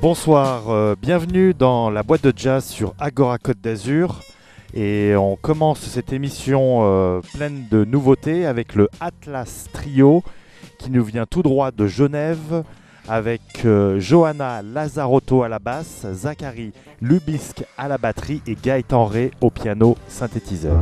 Bonsoir, bienvenue dans la boîte de jazz sur Agora Côte d'Azur. Et on commence cette émission pleine de nouveautés avec le Atlas Trio qui nous vient tout droit de Genève avec Johanna Lazarotto à la basse, Zachary Lubisk à la batterie et Gaëtan Ray au piano synthétiseur.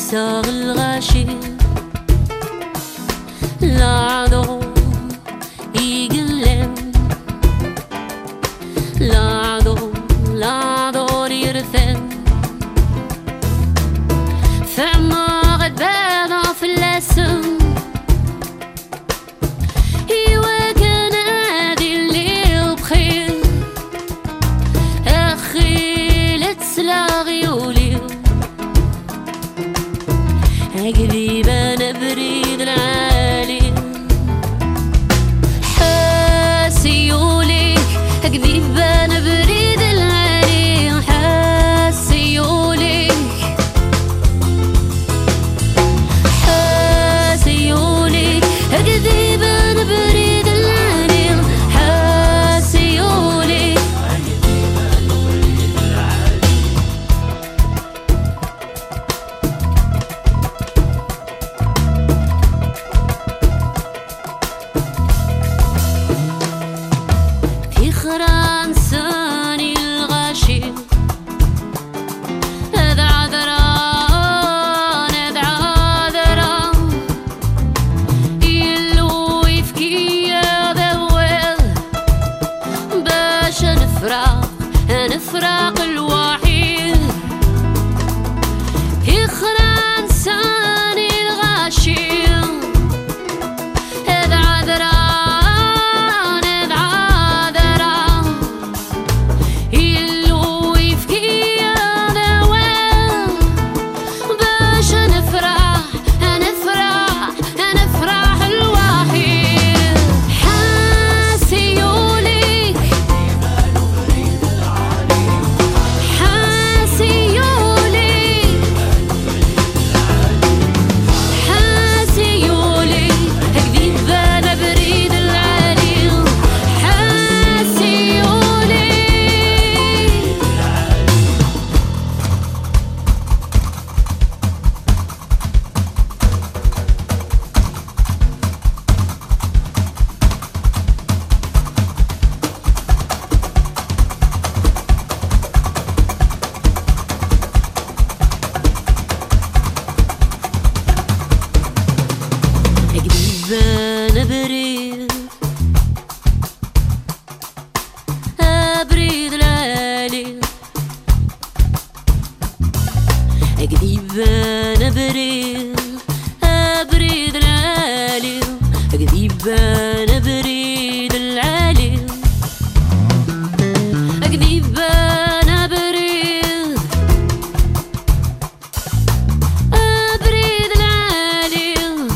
صار الغاشي لا عدو يقلم لا عدو يرثم فما غدانا في اللسم ايوا كان هادي الليل بخير اخي لا تسلاغي ولي اكذيب انا بريد العالي حاسي وليك اكذيب انا بريد العالي حاسي وليك حاسي وليك اكذيب انا بريد العالي حاسي وليك في خرانساني الغاشي هذا عذران هذا عذران يلو يفكي هذا ويل باش نفرق الوحيد في خرانساني الغاشي هذا عذران هذا عذران يلو يفكي هذا ويل باش نفرح الوحيد حاسي وليك حاسي وليك حاسي وليك هكذب انا بريد العالي حاسي وليك هكذب انا بريد بريد العالي هكذب انا بريد بريد العالي هكذب انا بريد العالي هكذب انا بريد بريد العالي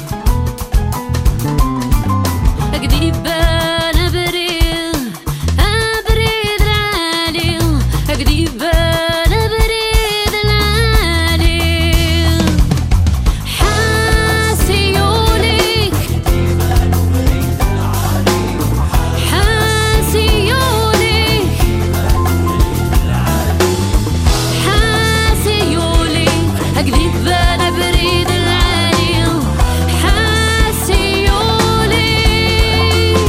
أكذيب أنا بريد بريد العالي أكذيب أنا بريد العالي حاسي وليك حاسي وليك حاسي وليك أكذيب أنا بريد العالي حاسي وليك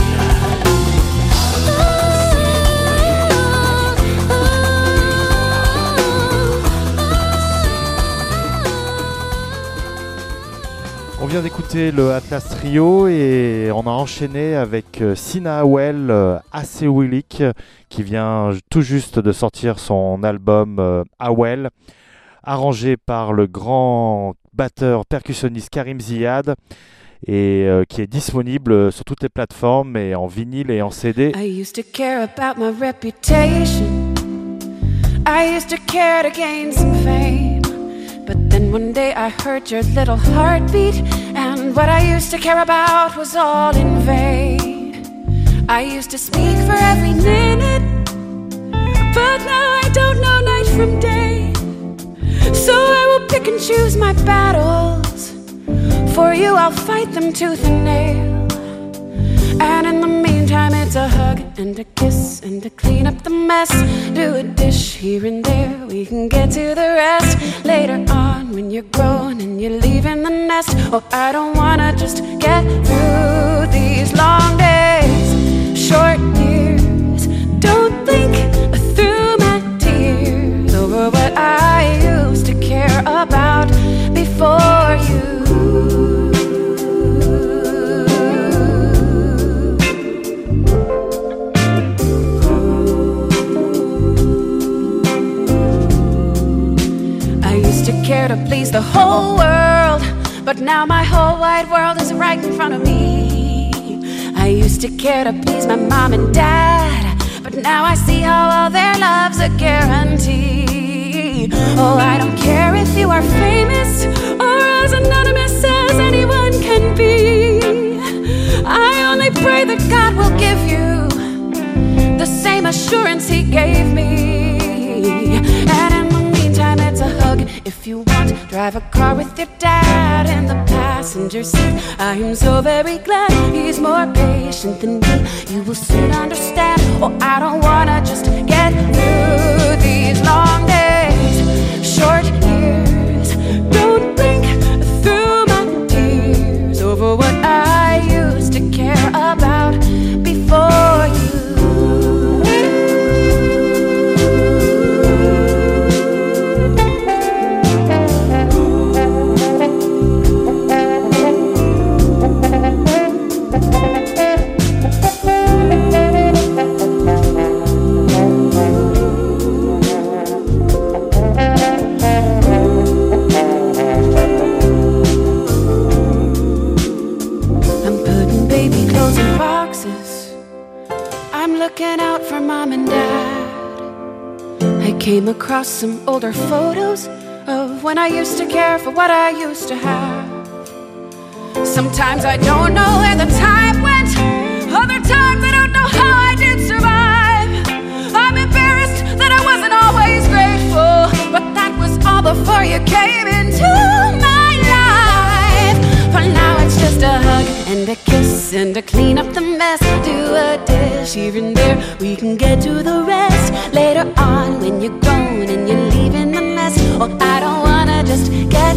On vient d'écouter le Atlas Trio et on a enchaîné avec Sina Howell, Asewilik, qui vient tout juste de sortir son album Howell, arrangé par le grand batteur percussionniste Karim Ziad et qui est disponible sur toutes les plateformes et en vinyle et en CD. I used to care about my reputation. I used to care to gain some fame. But then one day I heard your little heartbeat, and what I used to care about was all in vain. I used to speak for every minute, but now I don't know night from day. So I will pick and choose my battles. For you I'll fight them tooth and nail. And in the meantime it's a hug and a kiss and to clean up the mess. Do a dish here and there, we can get to the rest later on when you're grown and you're leaving the nest. Oh, I don't wanna just get through these long days, short years. Don't think through my tears over what I used to care about before. care to please the whole world, but now my whole wide world is right in front of me. I used to care to please my mom and dad, but now I see how all their love's a guarantee. Oh, I don't care if you are famous or as anonymous as anyone can be. I only pray that God will give you the same assurance He gave me. And in the meantime, it's a hug. If you want, drive a car with your dad in the passenger seat. I am so very glad he's more patient than me. You will soon understand. Oh, I don't wanna just get through these long days, short years. Don't think through my tears over what I used to care about before you. Looking out for mom and dad. I came across some older photos of when I used to care for what I used to have. Sometimes I don't know where the time went. Other times I don't know how I did survive. I'm embarrassed that I wasn't always grateful, but that was all before you came into my life. For now it's just a hug and a kiss and to clean up the mess. Do a dish here and there, we can get to the rest later on when you're gone and you're leaving the mess. Oh, I don't wanna just get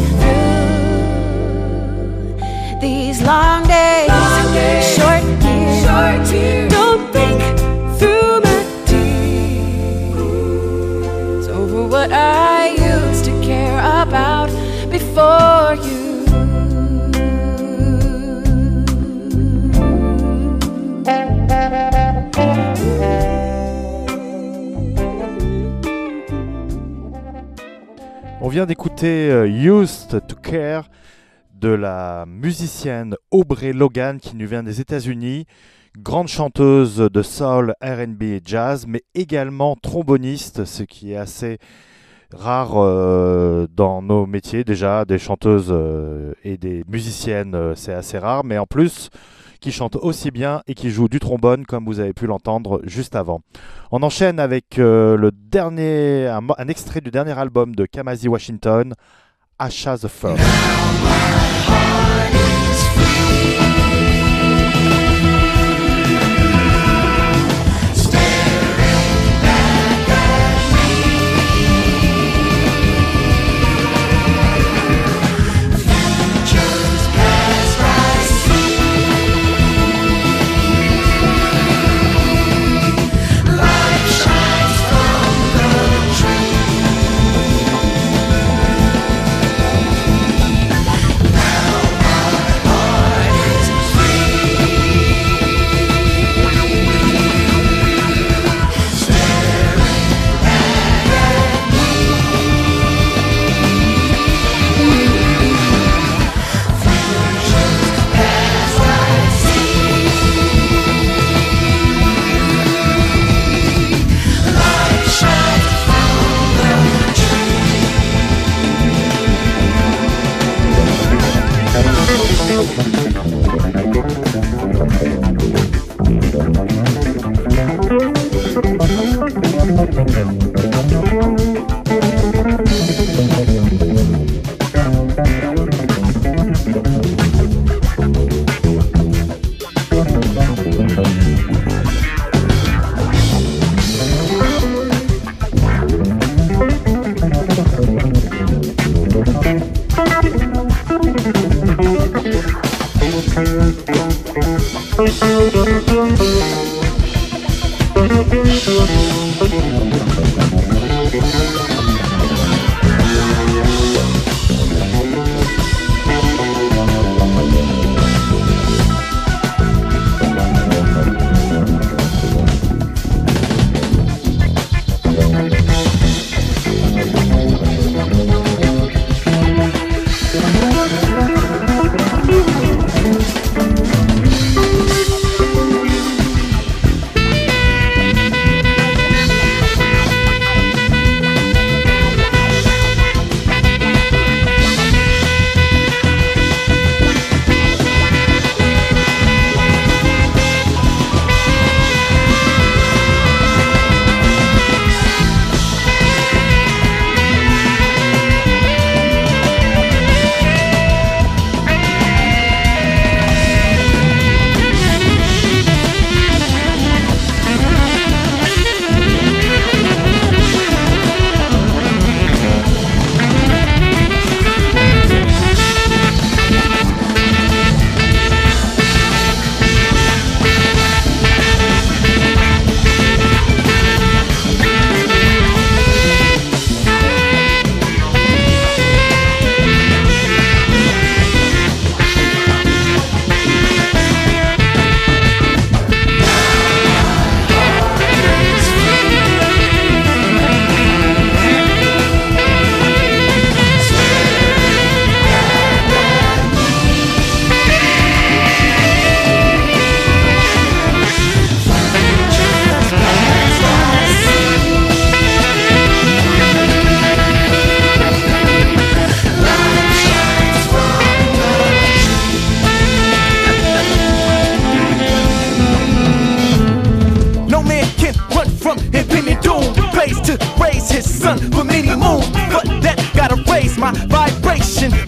through these long days, short years. Don't think through my tears over what I used to care about before you. On vient d'écouter Used to Care de la musicienne Aubrey Logan qui nous vient des États-Unis, grande chanteuse de soul, R&B et jazz, mais également tromboniste, ce qui est assez rare dans nos métiers. Déjà, des chanteuses et des musiciennes, c'est assez rare, mais en plus qui chante aussi bien et qui joue du trombone comme vous avez pu l'entendre juste avant. On enchaîne avec un extrait du dernier album de Kamasi Washington, Asha the First.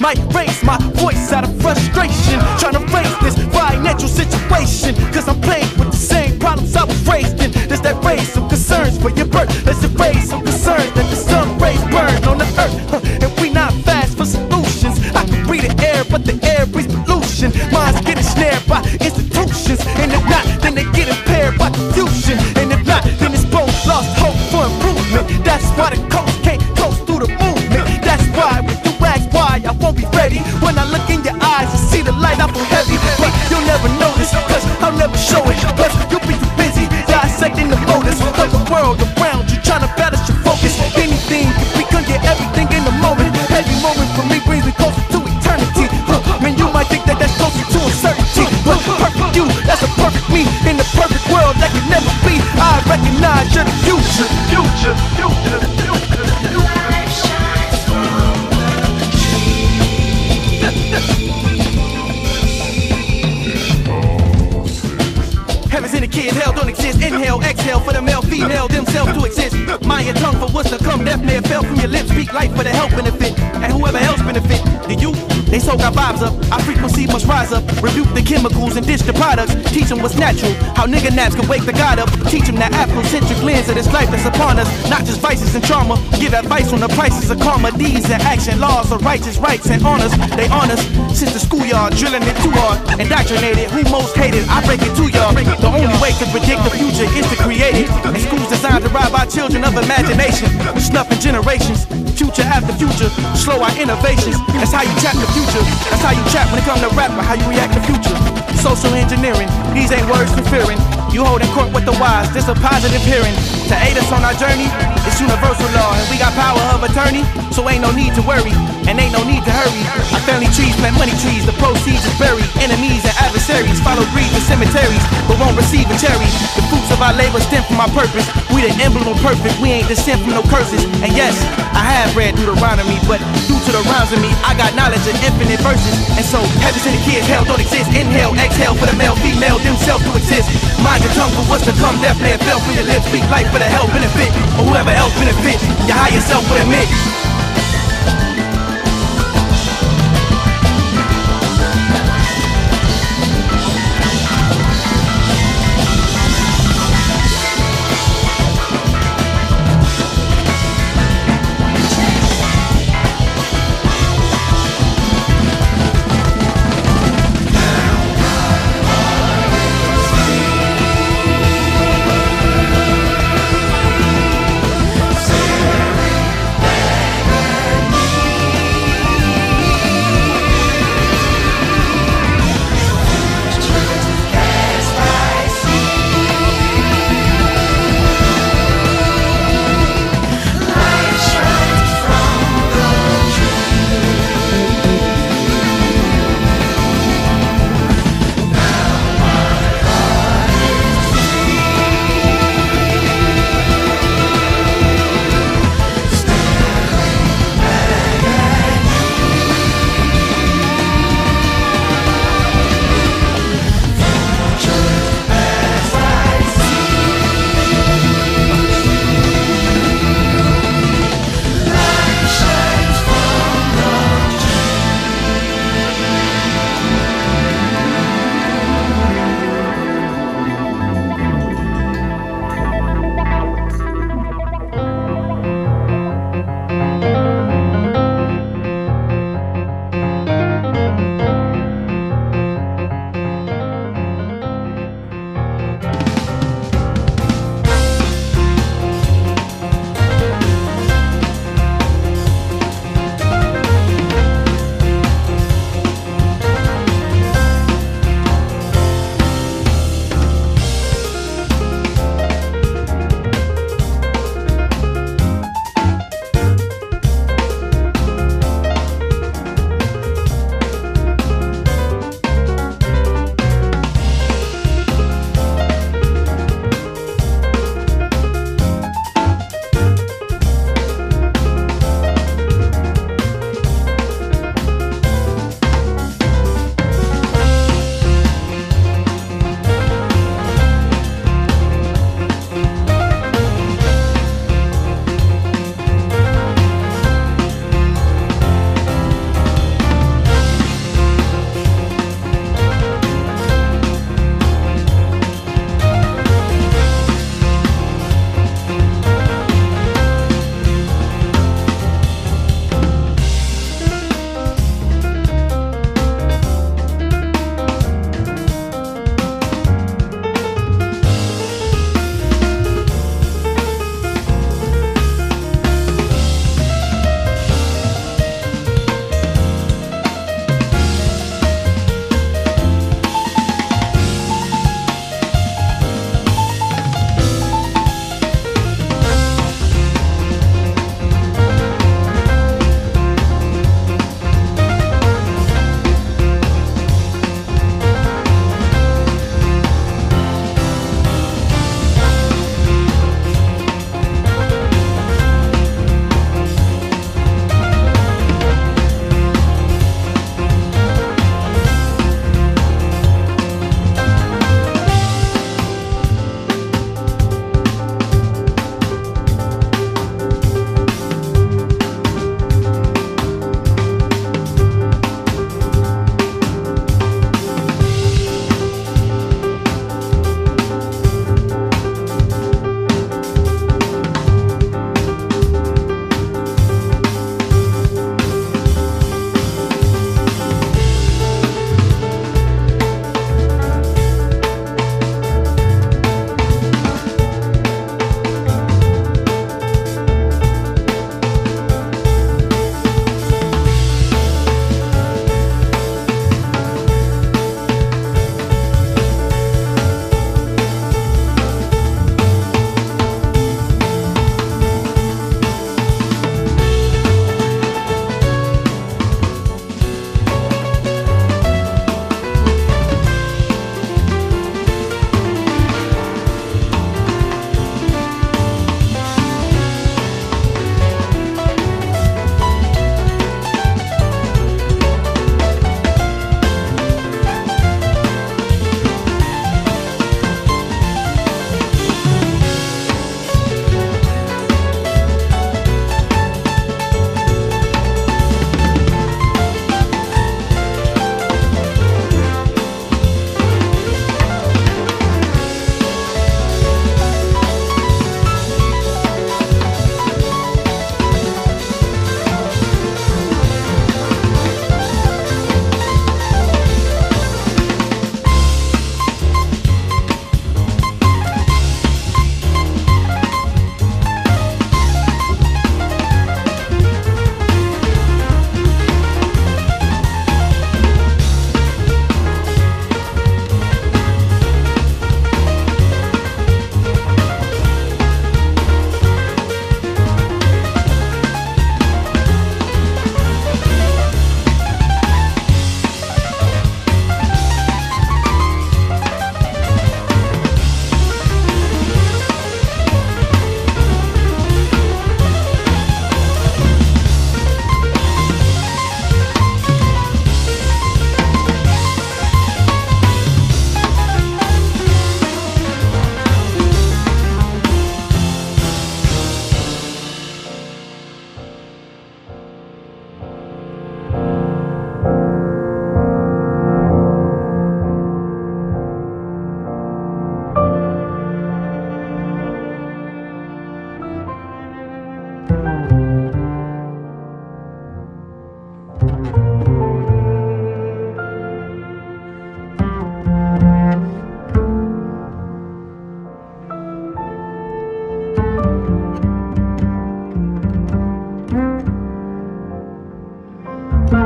Might raise my voice out of frustration, trying to raise this financial situation. Cause I'm playing with the same problems I was raised in. Does that raise some concerns for your birth? Does it raise some concerns that the sun rays burn on the earth? And we not fast for solutions. I can breathe the air, but the air breathes pollution. Minds get ensnared by institutions, and if not, then they get impaired by confusion. And if not, then it's both lost hope for improvement. That's why the coast can't coast through the movement. That's why when you ask why, I won't be ready. When I look in your eyes and see the light, I feel heavy. But you'll never notice, cause I'll never show it. Cause you'll be too busy dissecting the motives of the world around you, trying to balance your focus. Anything, if we could get everything in the moment. Every moment for me brings me closer to eternity. Man, you might think that that's closer to uncertainty, but perfect you, that's a perfect me. In the perfect world that can never be, I recognize you're the future. Future, future, future, future. Heavens in the kids, hell don't exist. Inhale, exhale for the male, female, themselves to exist. Mind your tongue for what's to come. Death may have fell from your lips. Speak life for the health benefit, and whoever else benefit. Do you? They soak our vibes up. Our frequency must rise up. Rebuke the chemicals and ditch the products. Teach them what's natural. How nigga naps can wake the God up. Teach them that Afrocentric lens of this life that's upon us. Not just vices and trauma. Give advice on the prices of karma. Deeds and action. Laws of righteous rights and honors. They on us since the schoolyard. Drilling it too hard. Indoctrinated. Who most hated? I break it to y'all. The only way to predict the future is to create it. And schools designed to rob our children of imagination. Snuffing generations. Future after future. Slow our innovations. That's how you trap the future. That's how you trap when it comes to rap, but how you react to future. Social engineering, these ain't words for fearing. You holding court with the wise, this a positive hearing. To aid us on our journey, it's universal law, and we got power of attorney, so ain't no need to worry, and ain't no need to hurry. Our family trees plant money trees, the proceeds is buried. Enemies and adversaries follow greed in cemeteries, but won't receive a cherry. The fruits of our labor stem from our purpose. We the emblem of perfect, we ain't descent from no curses. And yes, I have read Deuteronomy, but due to the rhymes in me, I got knowledge of infinite verses. And so, heavens in the kids, hell don't exist. Inhale, exhale for the male, female, themselves to exist. Mind your tongue for what's to come, death may have fell from your lips. Speak life for the health benefit, or whoever else benefit. Your higher self would admit.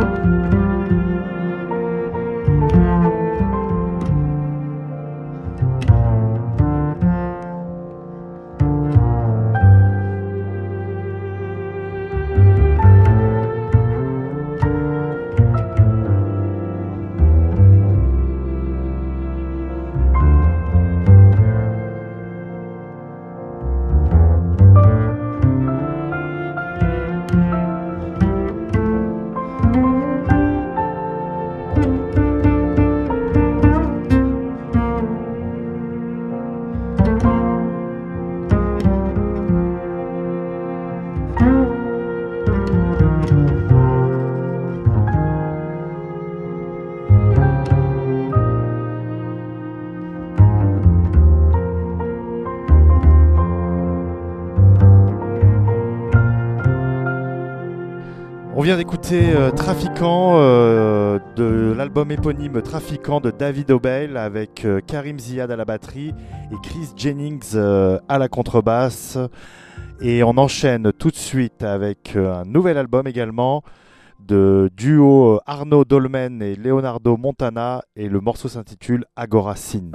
On vient d'écouter Trafiquant de l'album éponyme Trafiquant de David O'Bale avec Karim Ziad à la batterie et Chris Jennings à la contrebasse. Et on enchaîne tout de suite avec un nouvel album également de duo Arnaud Dolmen et Leonardo Montana et le morceau s'intitule Agora Sin.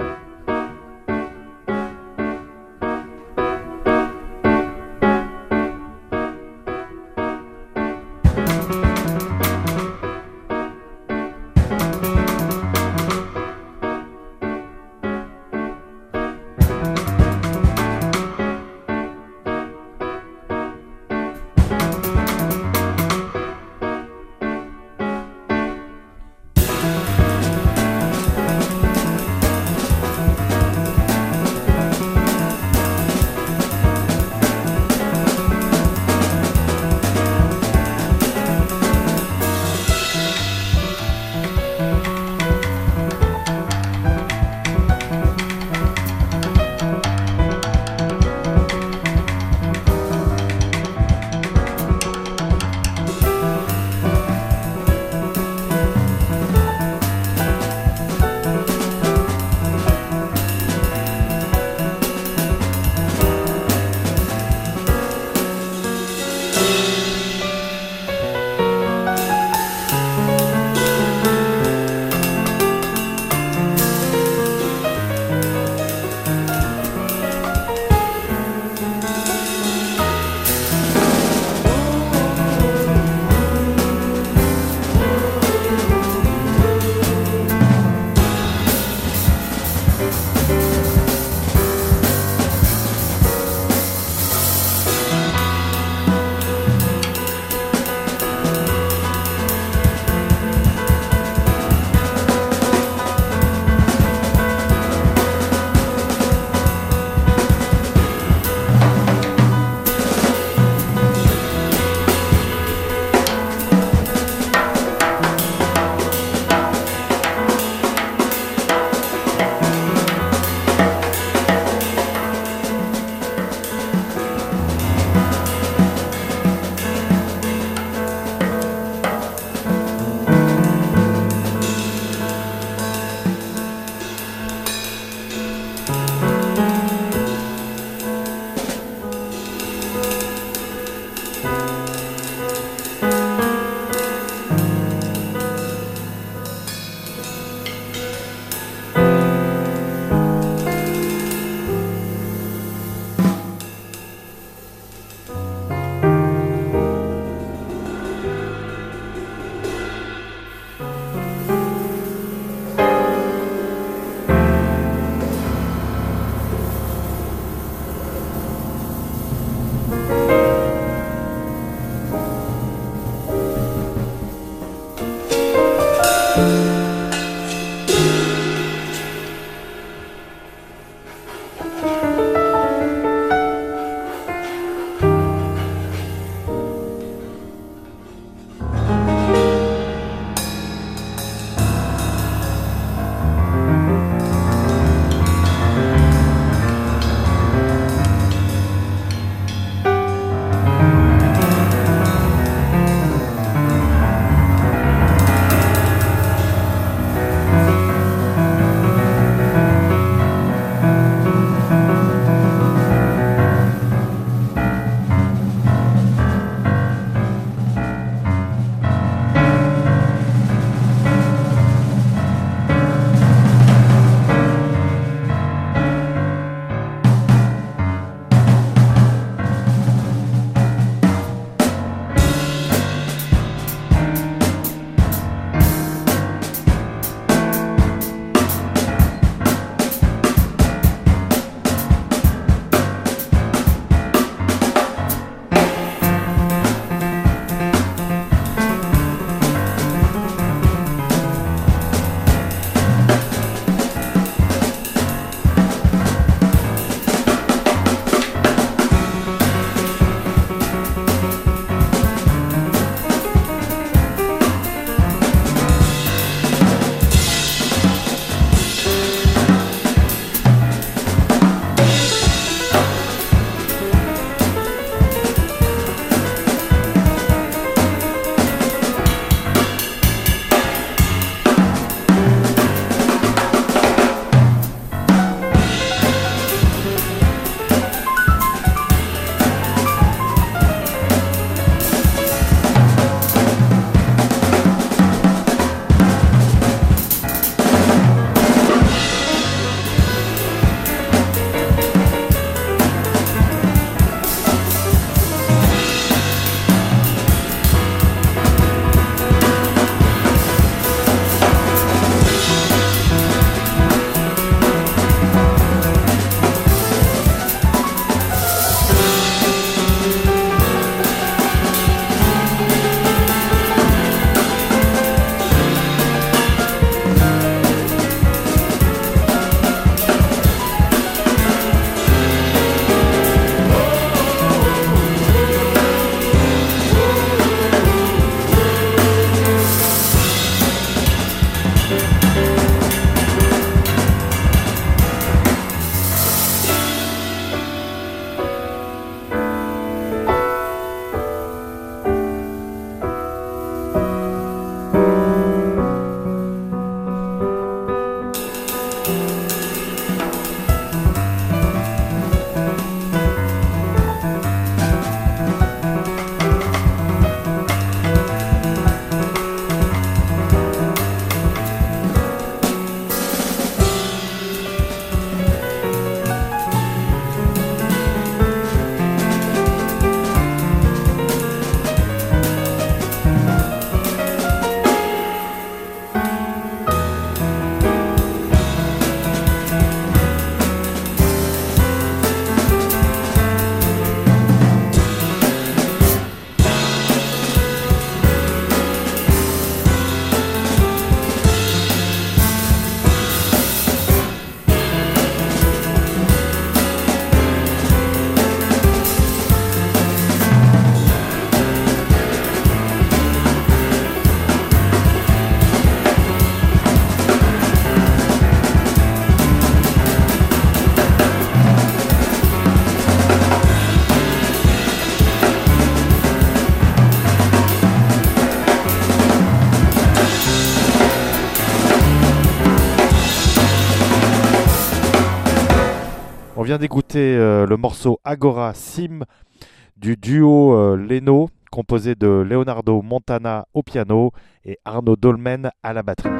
vient d'écouter le morceau Agora Sim du duo Leno, composé de Leonardo Montana au piano et Arnaud Dolmen à la batterie.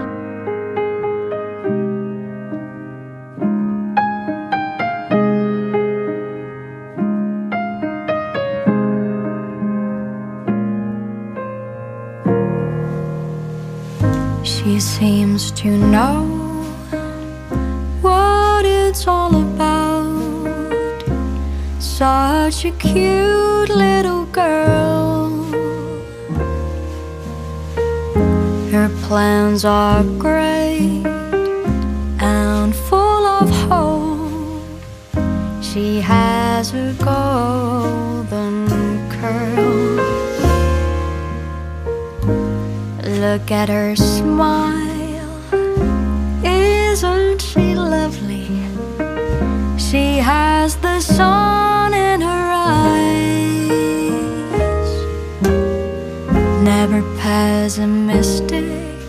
She seems to know what it's all about. Such a cute little girl. Her plans are great and full of hope. She has a golden curl. Look at her smile, isn't she lovely? She has the sun in her eyes. Never pessimistic,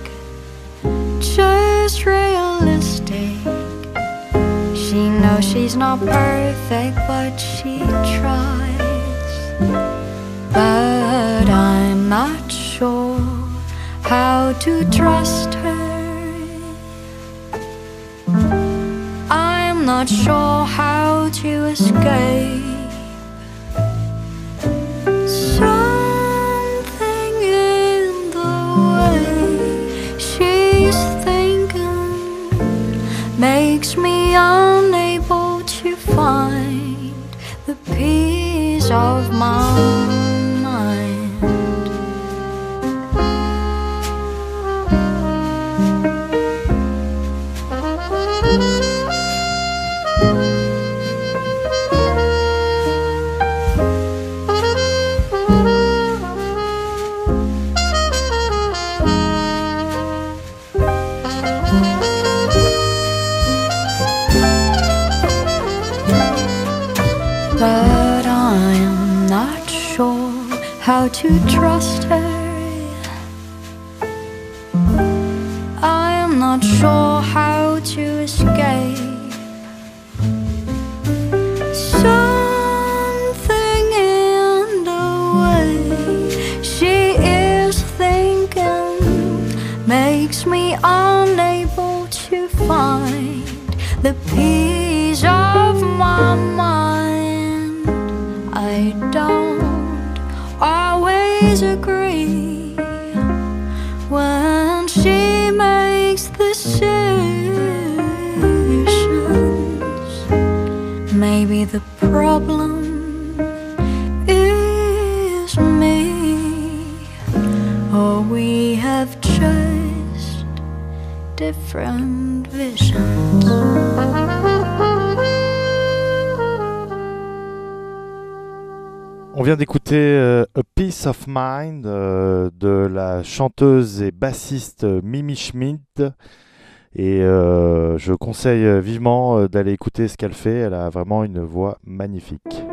just realistic. She knows she's not perfect, but she tries. But I'm not sure how to trust her. I'm not sure how to escape. Something in the way she's thinking makes me unable to find the peace of my mind. But I'm not sure how to trust her. I'm not sure how to escape. Something in the way she is thinking makes me unable to find the peace of my mind. I don't always agree when she makes decisions. Maybe the problem is me, or we have just different visions. On vient d'écouter A Peace of Mind de la chanteuse et bassiste Mimi Schmidt. Et je conseille vivement d'aller écouter ce qu'elle fait. Elle a vraiment une voix magnifique.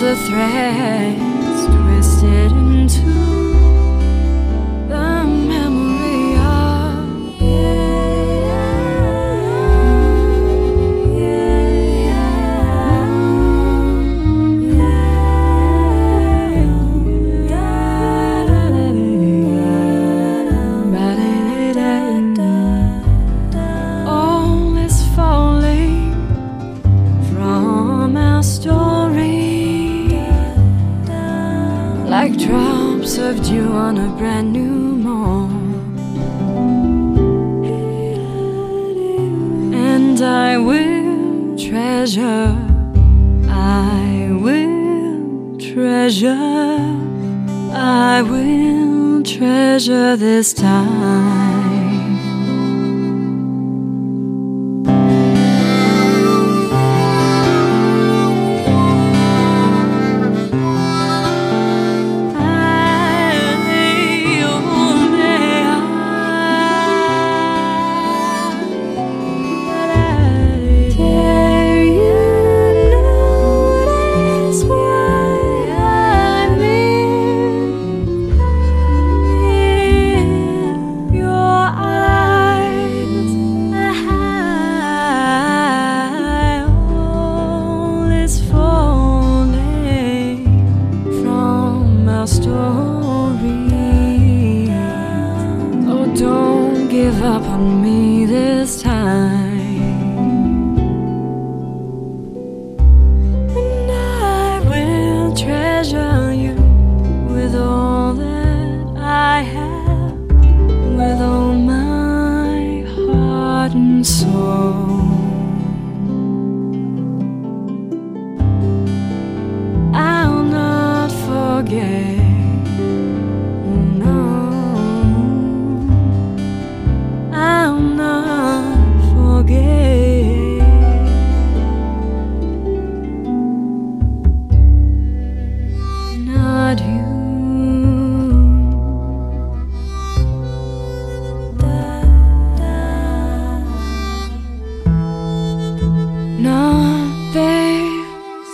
the threads twisted into the memory of all is falling from our story, like drops of dew on a brand new morn. And I will treasure, I will treasure, I will treasure this time. Give up on me this time, and I will treasure you with all that I have, with all my heart and soul. I'll not forget. Not you. Not this.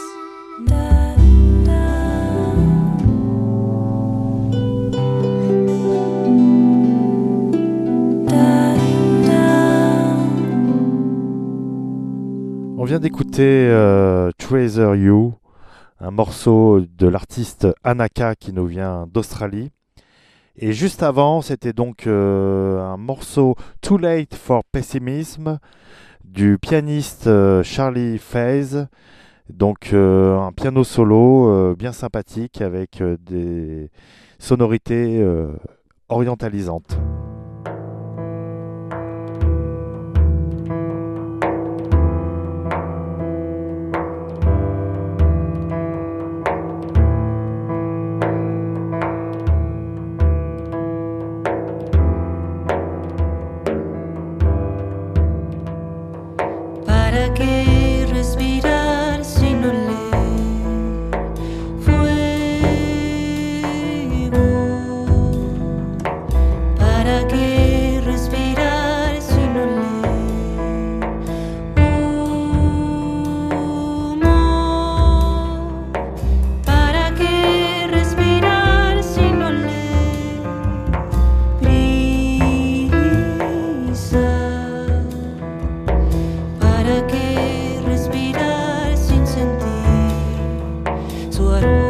On vient d'écouter Treasure You, un morceau de l'artiste Anaka qui nous vient d'Australie. Et juste avant, c'était donc un morceau Too Late for Pessimism du pianiste Charlie Faze. Donc un piano solo bien sympathique avec des sonorités orientalisantes. ¿Para qué respirar sin oler fuego? ¿Para qué respirar sin oler humo? ¿Para qué respirar sin oler brisa? ¿Para qué respirar sin sentir su aroma?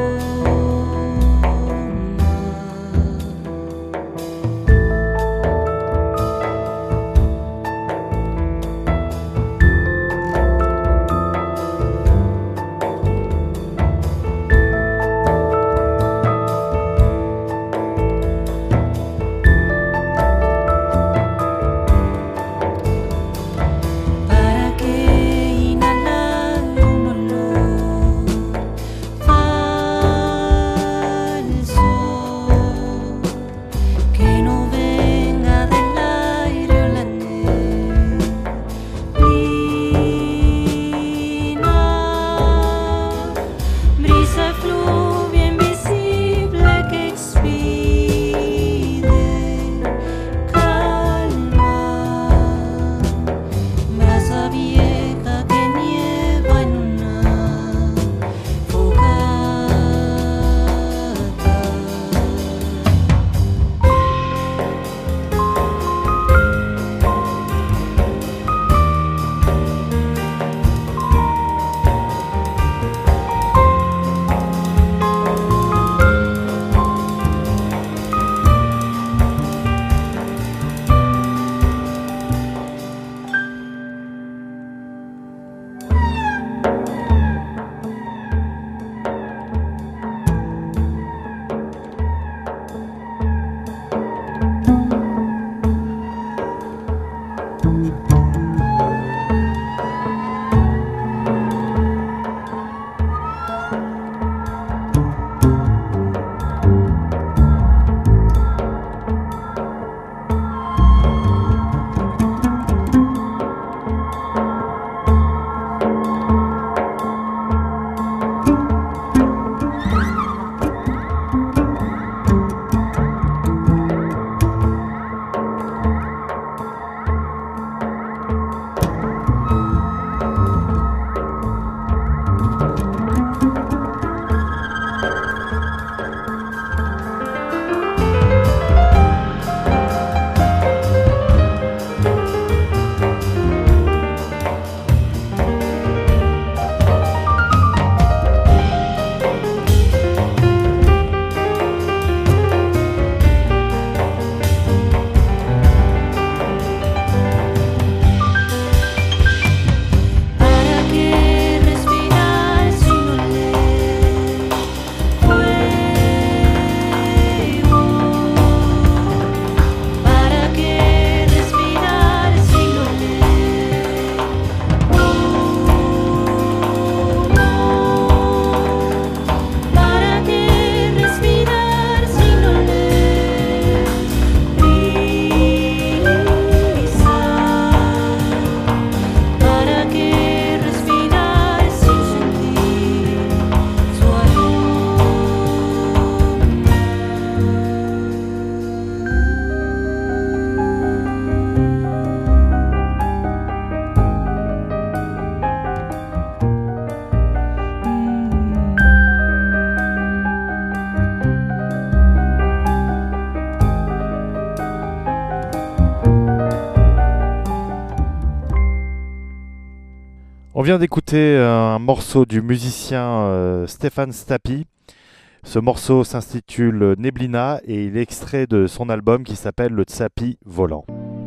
On vient d'écouter un morceau du musicien Stéphane Stapi. Ce morceau s'intitule Neblina et il est extrait de son album qui s'appelle Le Tsapi Volant.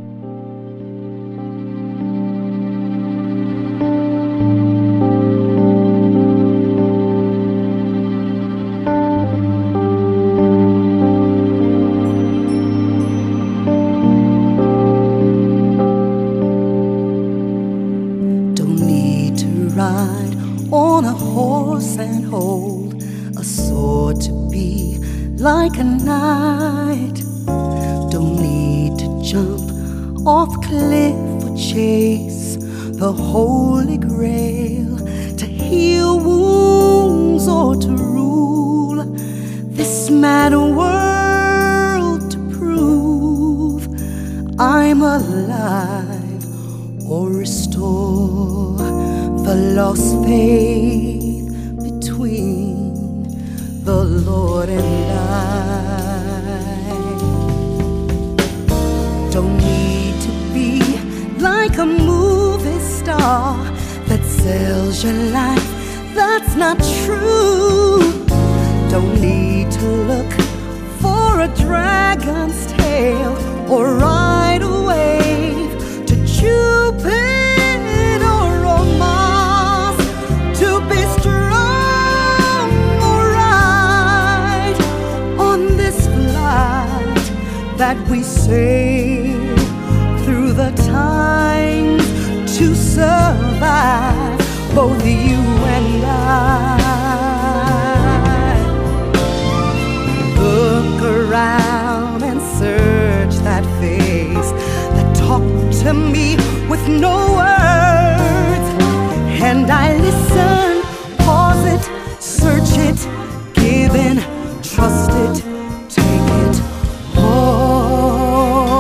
On a horse and hold a sword to be like a knight. Don't need to jump off cliff or chase the Holy Grail to heal wounds or to rule this mad world to prove I'm alive or restore the lost faith between the Lord and I. Don't need to be like a movie star that sells your life, that's not true. Don't need to look for a dragon's tail or ride a wave to Cupid or Mars to be strong or right on this flight that we sail through the times to survive, both you and I. Look around and search that face that talked to me with no words, and I listen, pause it, search it, give in, trust it, take it home.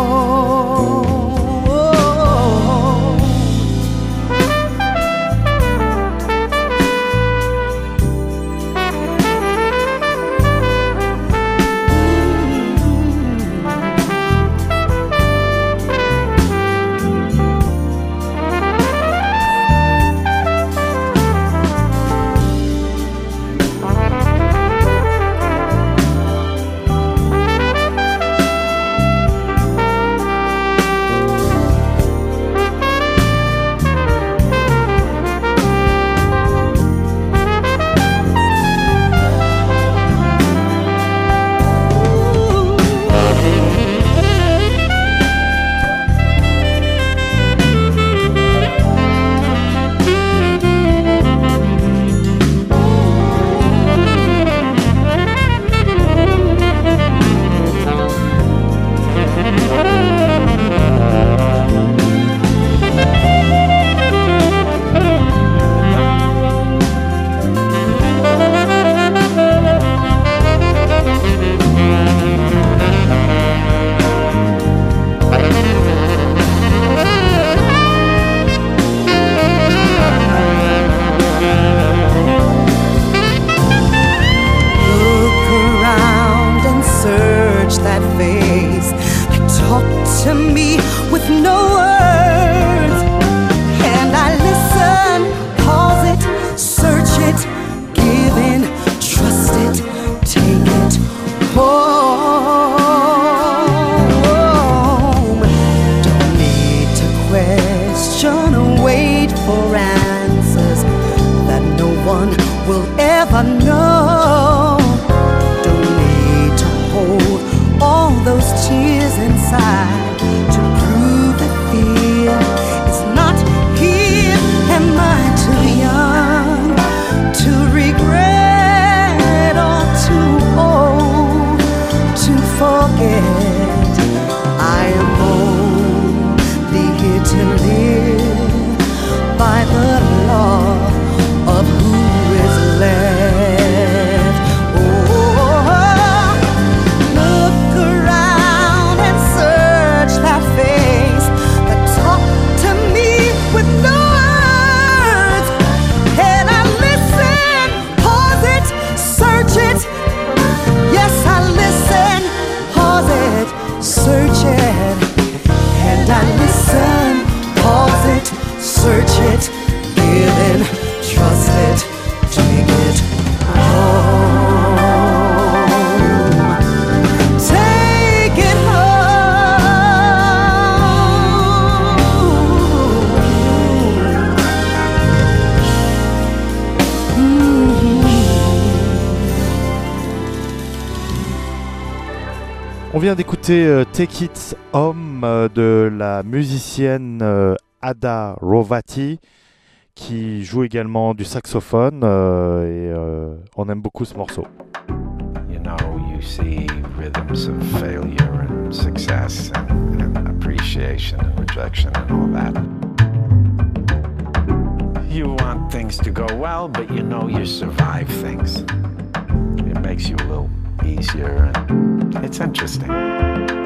To me with no words, and I listen, pause it, search it, give in, trust it, take it home. Don't need to question or wait for answers that no one will ever know. Don't need to hold all those tears inside to prove that On vient d'écouter Take It Home de la musicienne Ada Rovati qui joue également du saxophone et on aime beaucoup ce morceau. You know, you see rhythms of failure and success and appreciation and rejection and all that. You want things to go well, but you know you survive things. It makes you a little easier and it's interesting.